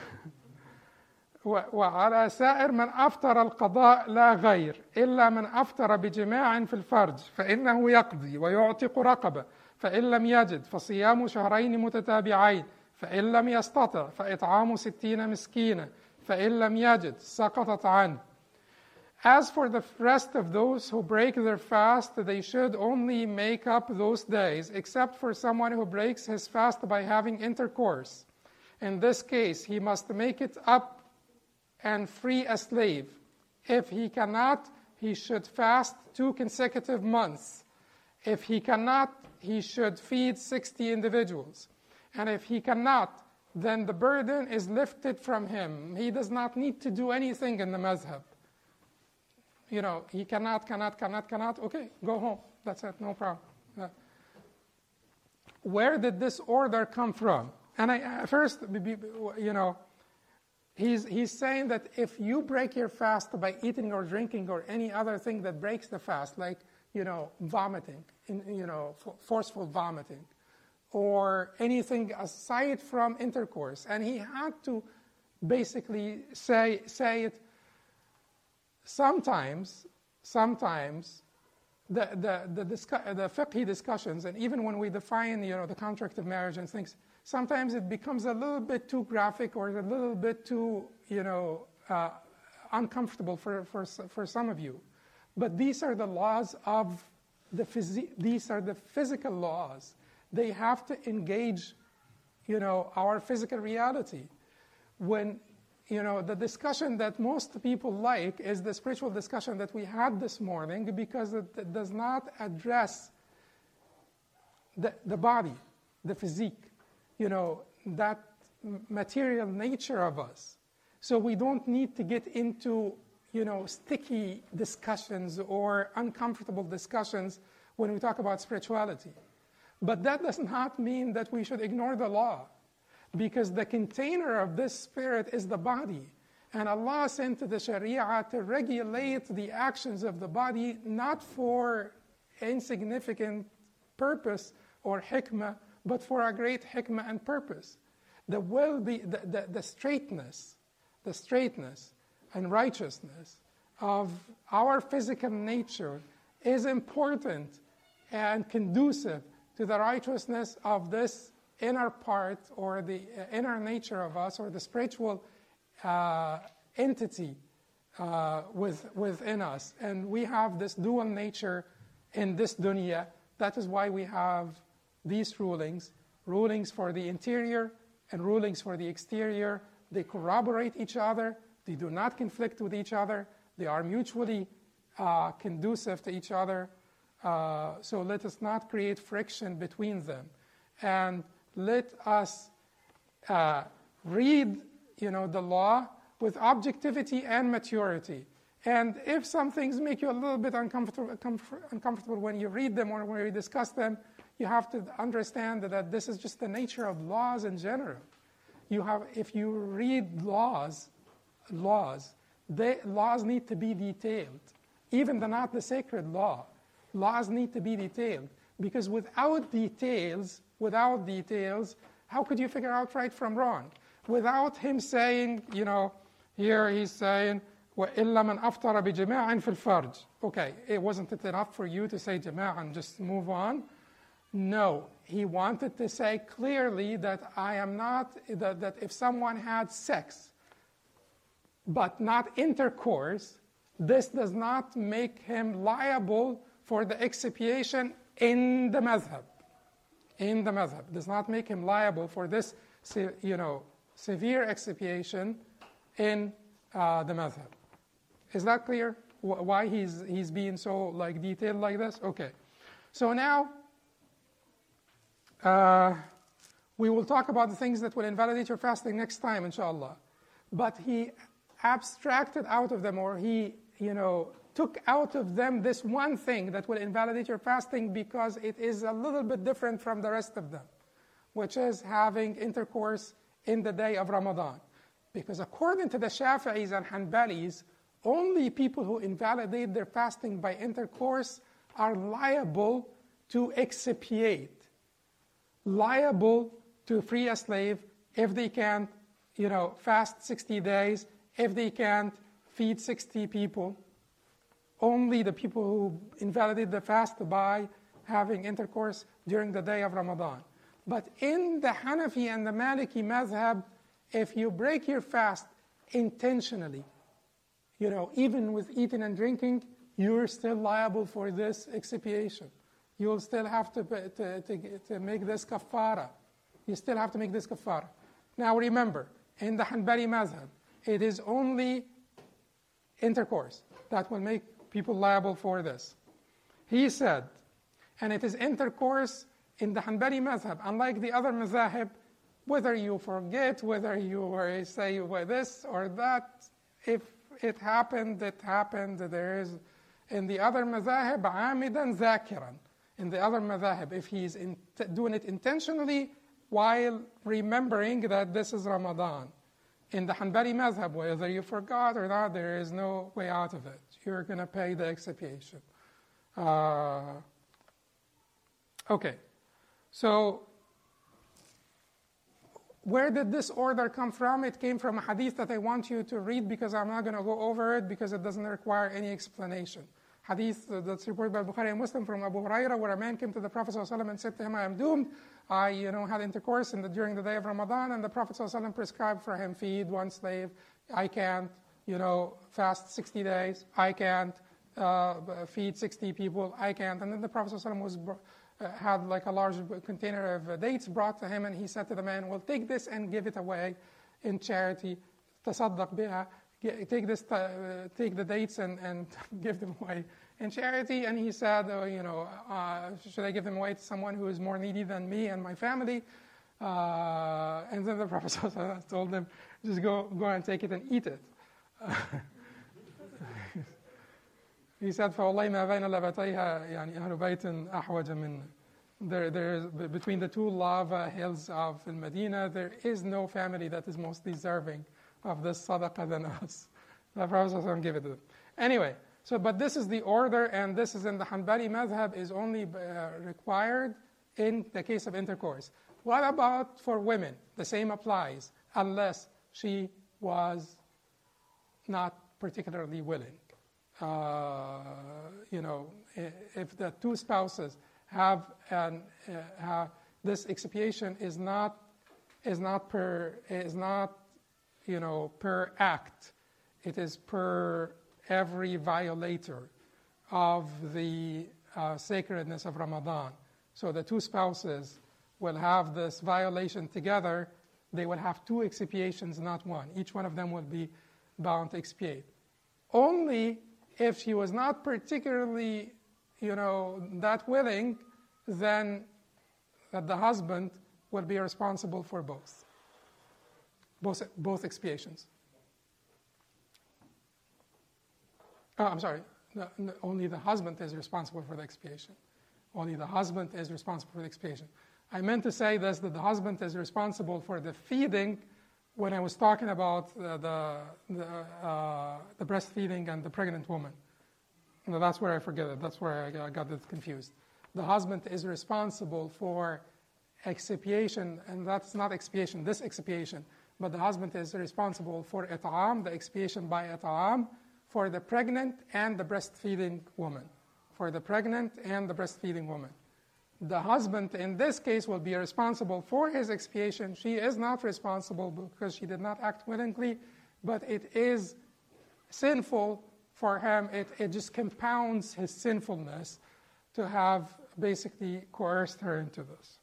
وعلى سائر من أفطر القضاء لا غير إلا من أفطر بجماع في الفرج فإنه يقضي ويعتق رقبة فإن لم يجد فصيام شهرين متتابعين فإن لم يستطع فإطعام ستين مسكينا فإن لم يجد سقطت عنه. As for the rest of those who break their fast, they should only make up those days, except for someone who breaks his fast by having intercourse. In this case, he must make it up and free a slave. If he cannot, he should fast two consecutive months. If he cannot, he should feed sixty individuals. And if he cannot, then the burden is lifted from him. He does not need to do anything in the mazhab. You know, he cannot, cannot, cannot, cannot. Okay, go home. That's it, no problem. Uh, where did this order come from? And I, first, you know, He's, he's saying that if you break your fast by eating or drinking or any other thing that breaks the fast, like, you know, vomiting, in, you know, forceful vomiting, or anything aside from intercourse, and he had to basically say, say it sometimes, sometimes, the, the, the, discuss, the fiqhi discussions, and even when we define, you know, the contract of marriage and things, sometimes it becomes a little bit too graphic or a little bit too, you know, uh, uncomfortable for, for, for some of you. But these are the laws of the physi- these are the physical laws. They have to engage, you know, our physical reality. When, you know, the discussion that most people like is the spiritual discussion that we had this morning, because it, it does not address the, the body, the physique. You know, that material nature of us. So we don't need to get into, you know, sticky discussions or uncomfortable discussions when we talk about spirituality. But that does not mean that we should ignore the law, because the container of this spirit is the body. And Allah sent the Sharia to regulate the actions of the body, not for insignificant purpose or hikmah, but for a great hikmah and purpose. The will be the, the, the straightness, the straightness and righteousness of our physical nature is important and conducive to the righteousness of this inner part or the inner nature of us, or the spiritual uh, entity uh, with, within us. And we have this dual nature in this dunya. That is why we have these rulings, rulings for the interior and rulings for the exterior. They corroborate each other. They do not conflict with each other. They are mutually uh, conducive to each other. Uh, so let us not create friction between them. And let us uh, read, you know, the law with objectivity and maturity. And if some things make you a little bit uncomfortable, uncomfortable when you read them or when you discuss them, you have to understand that this is just the nature of laws in general. You have, if you read laws, laws, they, laws need to be detailed. Even the not the sacred law, laws need to be detailed, because without details, without details, how could you figure out right from wrong? Without him saying, you know, here he's saying, وَإِلَّا مَنْ أَفْطَرَ بِجِمَاعٍ فِي الْفَرْجِ. Okay, it wasn't it enough for you to say jama' and just move on? No, he wanted to say clearly that I am not, that, that if someone had sex but not intercourse, this does not make him liable for the expiation in the madhab. In the madhab. Does not make him liable for this, you know, severe expiation in uh, the madhab. Is that clear? Why he's, he's being so like detailed like this? Okay. So now, Uh, We will talk about the things that will invalidate your fasting next time, inshallah. But he abstracted out of them, or he, you know, took out of them this one thing that will invalidate your fasting because it is a little bit different from the rest of them, which is having intercourse in the day of Ramadan. Because according to the Shafi'is and Hanbalis, only people who invalidate their fasting by intercourse are liable to expiate, liable to free a slave if they can't, you know, fast sixty days, if they can't feed sixty people. Only the people who invalidate the fast by having intercourse during the day of Ramadan. But in the Hanafi and the Maliki madhab, if you break your fast intentionally, you know, even with eating and drinking, you're still liable for this expiation. You'll still have to, to, to, to make this kafara. You still have to make this kafara. Now remember, in the Hanbali madhab, it is only intercourse that will make people liable for this. He said, and it is intercourse in the Hanbali madhab, unlike the other mazahib, whether you forget, whether you say this or that, if it happened, it happened. There is, in the other mazahib, amidan zakiran. In the other mazahib, if he's in, doing it intentionally while remembering that this is Ramadan. In the Hanbali madhab, whether you forgot or not, there is no way out of it. You're going to pay the expiation. Uh, okay, so where did this order come from? It came from a hadith that I want you to read because I'm not going to go over it because it doesn't require any explanation. Hadith that's reported by Bukhari and Muslim from Abu Hurairah, where a man came to the Prophet ﷺ and said to him, I am doomed. I you know, had intercourse in the, during the day of Ramadan, and the Prophet ﷺ prescribed for him, feed one slave. I can't you know, fast sixty days. I can't uh, feed sixty people. I can't. And then the Prophet ﷺ was uh, had like a large container of uh, dates brought to him, and he said to the man, well, take this and give it away in charity. Tasaddaq biha. Take this, uh, take the dates and, and give them away in charity. And he said, oh, you know, uh, should I give them away to someone who is more needy than me and my family? Uh, and then the Prophet ﷺ told him, just go, go and take it and eat it. He said, فَوَاللَّهِ مَا بَيْنَ لَبَتَيْهَا يعني أهل بيت أحوج من. There, there is, between the two lava hills of Medina, there is no family that is most deserving of this sadaqah than us. The Prophet ﷺ gave it to them. Anyway, so but this is the order, and this is in the Hanbali madhab, is only uh, required in the case of intercourse. What about for women? The same applies, unless she was not particularly willing. Uh, you know, if the two spouses have an uh, have, this expiation is not is not per is not you know per act. It is per every violator of the uh, sacredness of Ramadan. So the two spouses will have this violation together. They will have two expiations, not one. Each one of them will be bound to expiate. Only if she was not particularly, you know, that willing, then that the husband will be responsible for both. Both, both expiations. Oh, I'm sorry. The, the, only the husband is responsible for the expiation. Only the husband is responsible for the expiation. I meant to say this, that the husband is responsible for the feeding when I was talking about uh, the, the, uh, the breastfeeding and the pregnant woman. No, that's where I forget it. That's where I got it confused. The husband is responsible for expiation, and that's not expiation, this expiation, but the husband is responsible for it'am, the expiation by it'am, for the pregnant and the breastfeeding woman. For the pregnant and the breastfeeding woman. The husband, in this case, will be responsible for his expiation. She is not responsible because she did not act willingly, but it is sinful for him. It, it just compounds his sinfulness to have basically coerced her into this.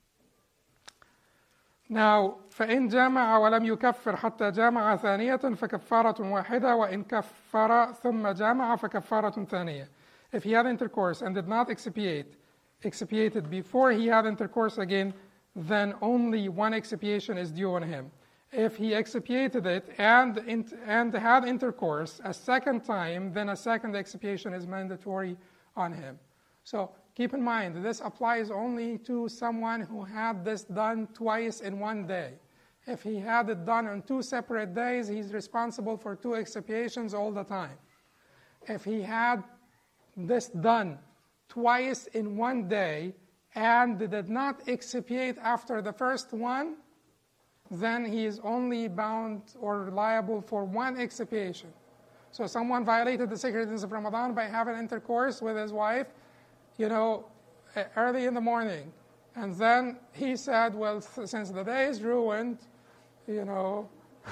Now, فإن جامع ولم يكفر حتى جامع ثانية فكفارة واحدة وإن كفر ثم جامع فكفارة ثانية. If he had intercourse and did not expiate, expiated before he had intercourse again, then only one expiation is due on him. If he expiated it and, and had intercourse a second time, then a second expiation is mandatory on him. So keep in mind, this applies only to someone who had this done twice in one day. If he had it done on two separate days, he's responsible for two expiations all the time. If he had this done twice in one day and did not expiate after the first one, then he is only bound or liable for one expiation. So someone violated the sacredness of Ramadan by having intercourse with his wife, you know, early in the morning. And then he said, well, since the day is ruined, you know,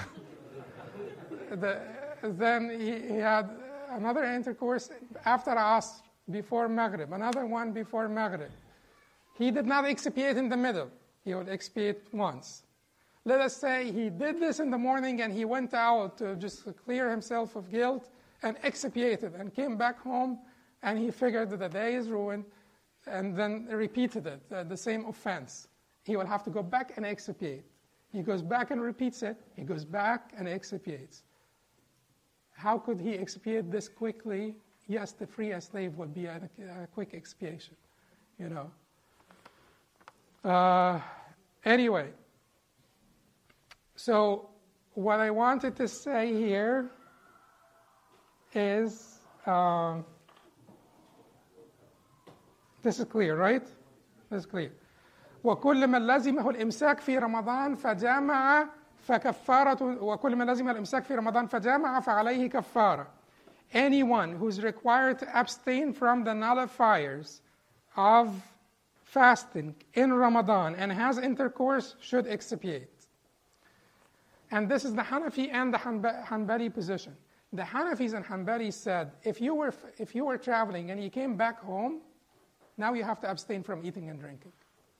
the, then he, he had another intercourse after Asr, before Maghrib, another one before Maghrib. He did not expiate in the middle. He would expiate once. Let us say he did this in the morning and he went out to just clear himself of guilt and expiated and came back home and he figured that the day is ruined and then repeated it, uh, the same offense. He will have to go back and expiate. He goes back and repeats it. He goes back and expiates. How could he expiate this quickly? Yes, to free a slave would be a, a quick expiation, you know. Uh, anyway. So what I wanted to say here is, um, this is clear, right? This is clear. وكل من لزمه الإمساك في رمضان فجامع فكفارة وكل من لزمه الإمساك في رمضان فجامع فعليه كفارة. Anyone who's required to abstain from the nullifiers of fasting in Ramadan and has intercourse should expiate. And this is the Hanafi and the Hanbali position. The Hanafis and Hanbalis said, if you were if you were traveling and you came back home, now you have to abstain from eating and drinking.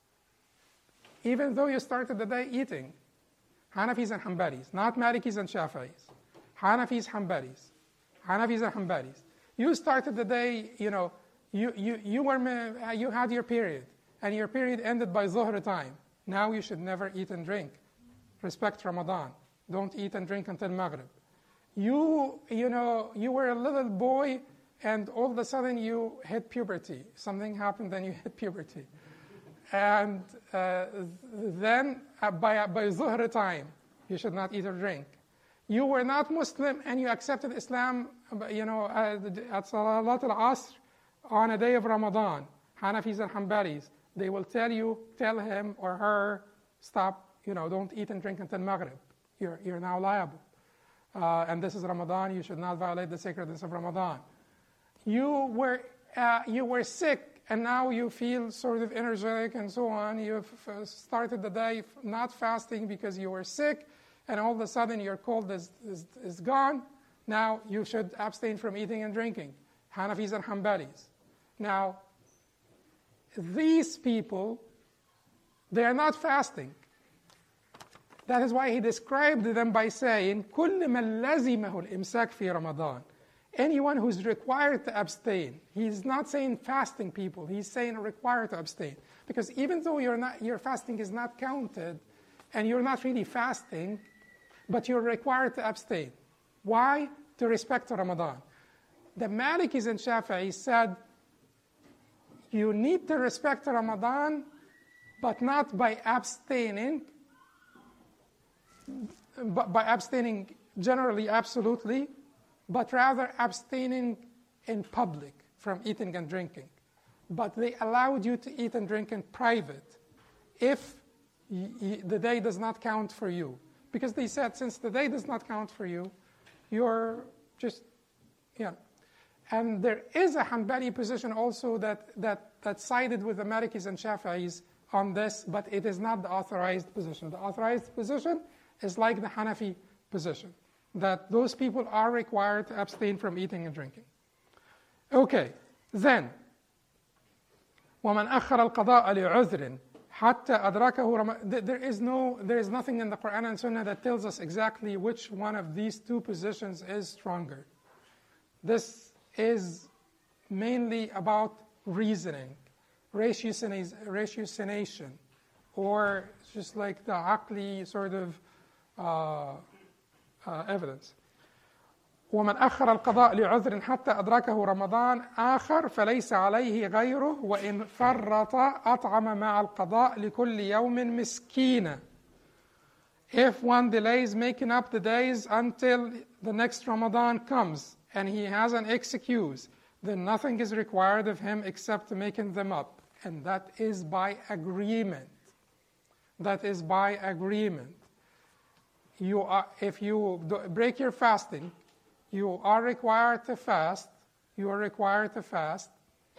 Even though you started the day eating. Hanafis and Hanbalis, not Malikis and Shafi'is. Hanafis, Hanbalis. Hanafis and Hanbalis. You started the day, you know, you, you, you, were, you had your period, and your period ended by Zuhr time. Now you should never eat and drink. Respect Ramadan. Don't eat and drink until Maghrib. You, you know, you were a little boy and all of a sudden you hit puberty. Something happened and you hit puberty. And uh, then uh, by, by Zuhr time, you should not eat or drink. You were not Muslim and you accepted Islam, you know, at Salat al-Asr on a day of Ramadan. Hanafis and Hanbalis, they will tell you, tell him or her, stop, you know, don't eat and drink until Maghrib. You're, you're now liable. Uh, and this is Ramadan, you should not violate the sacredness of Ramadan. You were, uh, you were sick and now you feel sort of energetic and so on. You've started the day not fasting because you were sick and all of a sudden your cold is, is, is gone. Now you should abstain from eating and drinking. Hanafis and Hanbalis. Now, these people, they are not fasting. That is why he described them by saying, كُلِّ مَنْ لَزِمَهُ الْإِمْسَاكِ فِي رَمَضَانِ. Anyone who's required to abstain. He's not saying fasting people. He's saying required to abstain. Because even though you're not, your fasting is not counted, and you're not really fasting, but you're required to abstain. Why? To respect Ramadan. The Malikis and Shafi'is said, you need to respect Ramadan, but not by abstaining, but by abstaining generally, absolutely, but rather abstaining in public from eating and drinking. But they allowed you to eat and drink in private if y- y- the day does not count for you. Because they said, since the day does not count for you, you're just, yeah. And there is a Hanbali position also that, that, that sided with the Malikis and Shafi'is on this, but it is not the authorized position. The authorized position is like the Hanafi position, that those people are required to abstain from eating and drinking. Okay, then, وَمَنْ أَخَّرَ الْقَضَاءَ لِعُذْرٍ حَتَّى أَدْرَكَهُ رَمَضَانَ. There is no, there is nothing in the Quran and Sunnah that tells us exactly which one of these two positions is stronger. This is mainly about reasoning, ratiocination, or just like the aqli sort of uh, uh, evidence. ومن أخر القضاء لعذر حتى أدركه رمضان آخر فليس عليه غيره وإن فرط أطعم مع القضاء لكل يوم مسكينا. If one delays making up the days until the next Ramadan comes and he has an excuse, then nothing is required of him except making them up. And that is by agreement. That is by agreement. You are, if you break your fasting, you are required to fast. You are required to fast.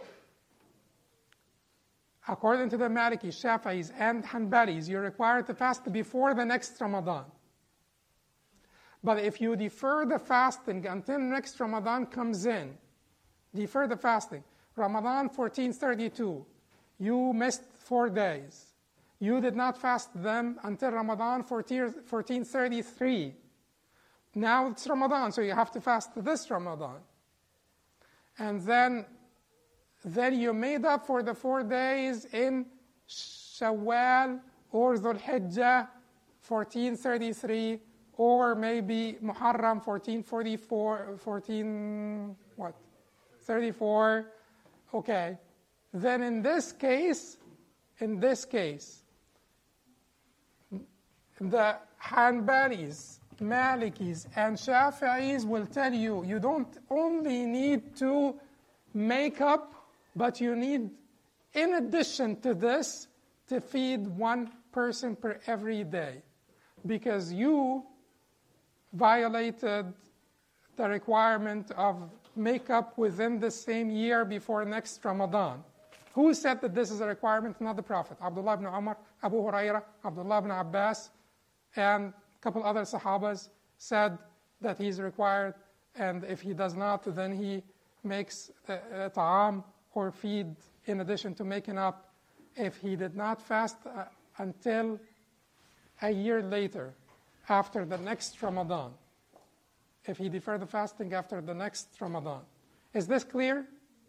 According to the Malikis, Shafi'is, and Hanbalis, you're required to fast before the next Ramadan. But if you defer the fasting until next Ramadan comes in, defer the fasting. Ramadan fourteen thirty-two, you missed four days. You did not fast them until Ramadan fourteen thirty-three. Now it's Ramadan, so you have to fast this Ramadan. And then, then you made up for the four days in Shawwal or Dhul Hijjah fourteen thirty-three, or maybe Muharram fourteen forty-four, fourteen what? thirty-four. Okay. Then in this case, in this case, the Hanbalis, Malikis, and Shafi'is will tell you, you don't only need to make up, but you need, in addition to this, to feed one person per every day. Because you violated the requirement of make up within the same year before next Ramadan. Who said that this is a requirement? Not the Prophet. Abdullah ibn Umar, Abu Hurairah, Abdullah ibn Abbas, and a couple other Sahabas said that he's required, and if he does not, then he makes a ta'am or feed in addition to making up. If he did not fast uh, until a year later, after the next Ramadan, if he deferred the fasting after the next Ramadan. Is this clear?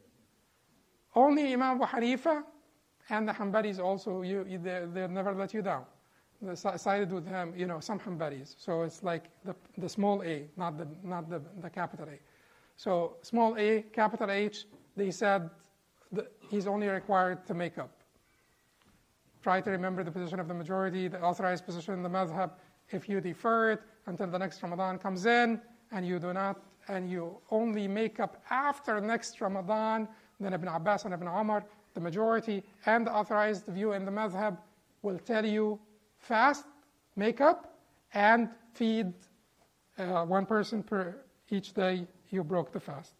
Only Imam Abu Hanifa and the Hanbalis also, you, you, they, they'll never let you down. They sided with him, you know, some Hanbalis. So it's like the, the small a, not the, not the, the capital A. So small a, capital H, they said that he's only required to make up. Try to remember the position of the majority, the authorized position in the madhab. If you defer it until the next Ramadan comes in, and you do not, and you only make up after next Ramadan, then Ibn Abbas and Ibn Umar, the majority and the authorized view in the madhab, will tell you fast, make up, and feed uh, one person per each day you broke the fast.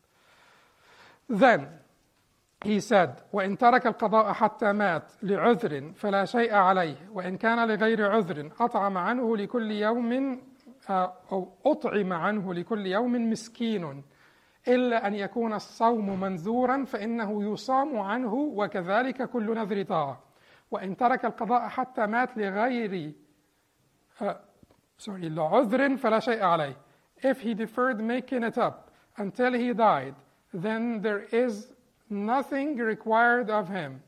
Then he said, وإن ترك القضاء حتى مات لعذر فلا شيء عليه وإن كان لغير عذر أطعم عنه لكل يوم أو أطعم عنه لكل يوم مسكين إلا أن يكون الصوم منذورا فإنه يصام عنه وكذلك كل نذر طاعة وإن ترك القضاء حتى مات لغير uh, sorry لعذر فلا شيء عليه. If he deferred making it up until he died, then there is nothing required of him.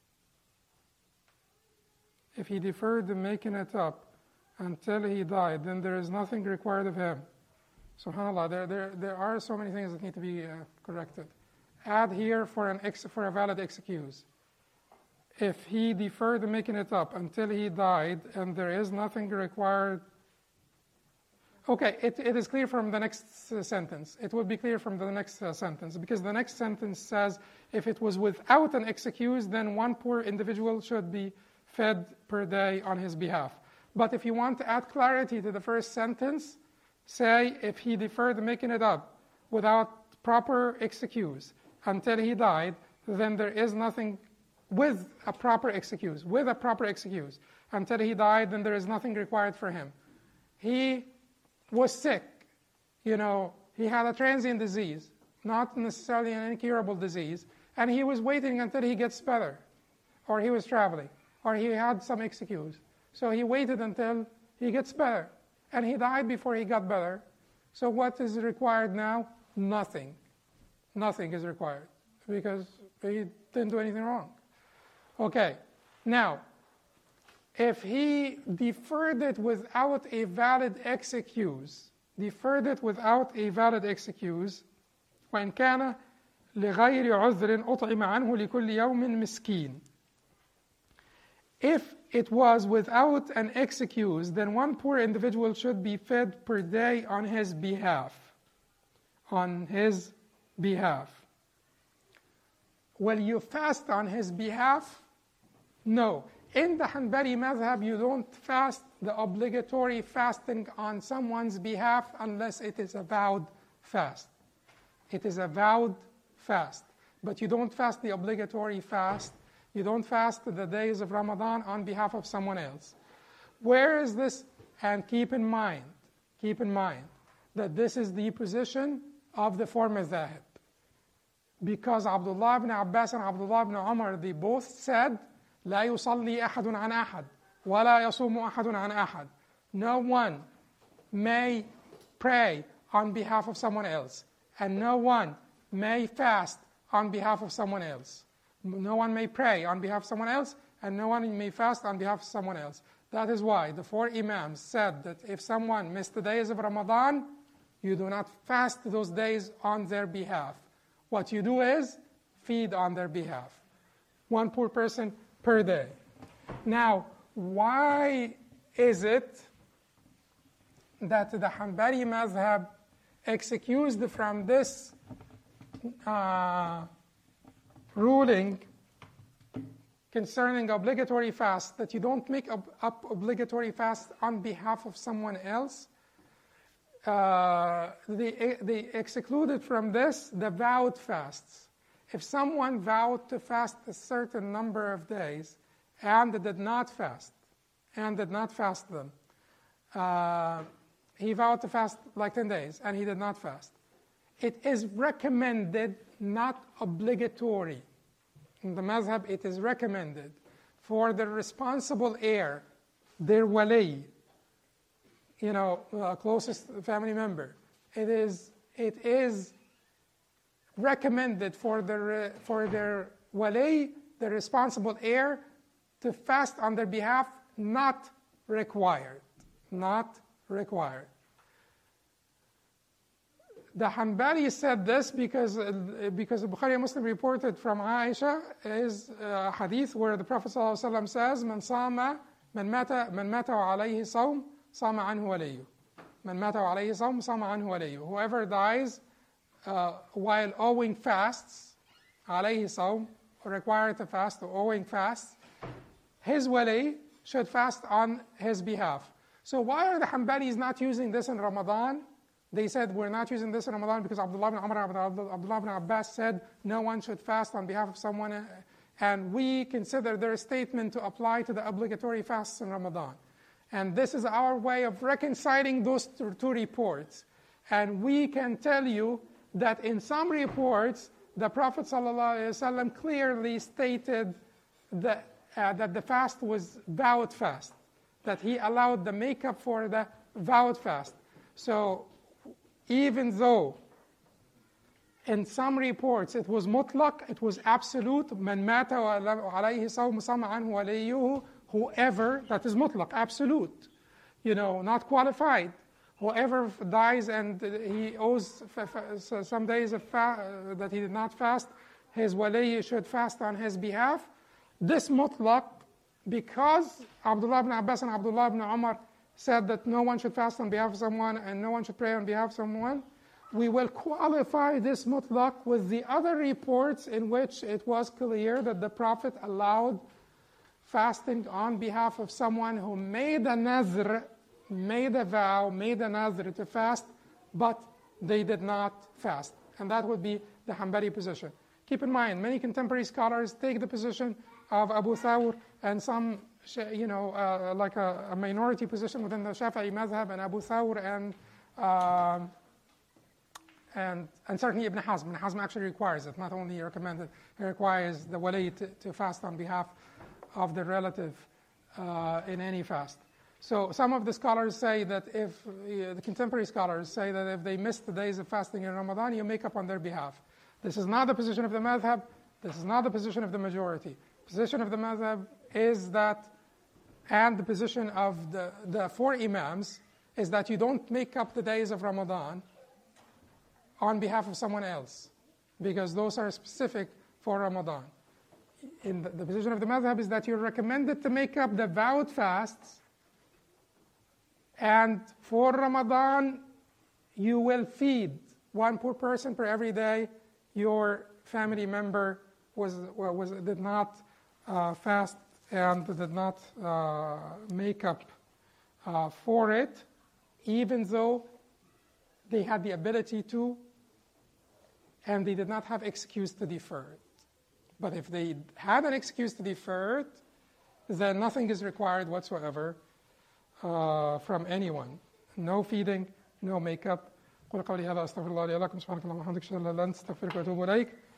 If he deferred making it up until he died, then there is nothing required of him. SubhanAllah, there, there, there are so many things that need to be uh, corrected. Add here for, an ex, for a valid excuse. If he deferred making it up until he died, and there is nothing required. Okay, it, it is clear from the next uh, sentence. It will be clear from the next uh, sentence, because the next sentence says, if it was without an excuse, then one poor individual should be fed per day on his behalf. But if you want to add clarity to the first sentence, say if he deferred making it up without proper excuse until he died, then there is nothing with a proper excuse. With a proper excuse until he died, then there is nothing required for him. He was sick, you know, he had a transient disease, not necessarily an incurable disease, and he was waiting until he gets better, or he was traveling, or he had some excuse. So he waited until he gets better. And he died before he got better. So what is required now? Nothing. Nothing is required. Because he didn't do anything wrong. Okay. Now, if he deferred it without a valid excuse, deferred it without a valid excuse, وإن كان لغير عذر أطعم عنه لكل يوم مسكين. If it was without an excuse, then one poor individual should be fed per day on his behalf. On his behalf. Will you fast on his behalf? No. In the Hanbali madhab, you don't fast the obligatory fasting on someone's behalf unless it is a vowed fast. It is a vowed fast. But you don't fast the obligatory fast. You don't fast the days of Ramadan on behalf of someone else. Where is this? And keep in mind, keep in mind that this is the position of the four madhahib. Because Abdullah ibn Abbas and Abdullah ibn Umar, they both said, لا يصلي أحد عن أحد ولا يصوم أحد عن أحد. No one may pray on behalf of someone else, and no one may fast on behalf of someone else. No one may pray on behalf of someone else, and no one may fast on behalf of someone else. That is why the four imams said that if someone missed the days of Ramadan, you do not fast those days on their behalf. What you do is feed on their behalf. One poor person per day. Now, why is it that the Hanbali madhab excused from this uh, ruling concerning obligatory fast, that you don't make up, up obligatory fast on behalf of someone else? Uh, they, they excluded from this the vowed fasts. If someone vowed to fast a certain number of days and did not fast, and did not fast them, uh, he vowed to fast like ten days and he did not fast. It is recommended, not obligatory. In the madhab, it is recommended for the responsible heir, their wali, you know, uh, closest family member. It is, it is recommended for their, for their wali, the responsible heir, to fast on their behalf, not required. Not required. The Hanbali said this because, uh, because the Bukhari and Muslim reported from Aisha is a hadith where the Prophet ﷺ says, "Man sama, man mata, man mata wa alayhi sawm, sama anhu waliyu. Man mata wa alayhi sawm, sama anhu waliyu." Whoever dies uh, while owing fasts, alayhi sawm, required to fast or owing fasts, his wali should fast on his behalf. So why are the Hanbalis not using this in Ramadan? They said, we're not using this in Ramadan because Abdullah ibn Umar and Abdullah ibn Abbas said no one should fast on behalf of someone, and we consider their statement to apply to the obligatory fasts in Ramadan. And this is our way of reconciling those two reports. And we can tell you that in some reports, the Prophet ﷺ clearly stated that, uh, that the fast was vowed fast, that he allowed the makeup for the vowed fast. So even though in some reports it was mutlaq, it was absolute, man mata wa alayhi sawm sama anhu waliyuhu, whoever, that is mutlaq, absolute, you know, not qualified. Whoever dies and he owes some days of fa- that he did not fast, his wali should fast on his behalf. This mutlaq, because Abdullah ibn Abbas and Abdullah ibn Umar said that no one should fast on behalf of someone and no one should pray on behalf of someone, we will qualify this mutlaq with the other reports in which it was clear that the Prophet allowed fasting on behalf of someone who made a nazr, made a vow, made a nazr to fast, but they did not fast. And that would be the Hanbali position. Keep in mind, many contemporary scholars take the position of Abu Thawr and some, you know, uh, like a, a minority position within the Shafi'i madhab, and Abu Thawr and, uh, and and certainly Ibn Hazm. Ibn Hazm actually requires it, not only recommended, he requires the wali to, to fast on behalf of the relative uh, in any fast. So some of the scholars say that if, uh, the contemporary scholars say that if they miss the days of fasting in Ramadan, you make up on their behalf. This is not the position of the madhab, this is not the position of the majority. The position of the madhab is that and the position of the, the four imams is that you don't make up the days of Ramadan on behalf of someone else, because those are specific for Ramadan. In the, the position of the madhab is that you're recommended to make up the vowed fasts, and for Ramadan, you will feed one poor person per every day your family member was, was did not uh, fast and did not uh, make up uh, for it, even though they had the ability to, and they did not have excuse to defer it. But if they had an excuse to defer it, then nothing is required whatsoever uh, from anyone. No feeding, no makeup. قل قولي هذا أستغفر الله لي ولكم سبحانك اللهم وبحمدك أشهد أن لا إله إلا أنت أستغفرك وأتوب إليك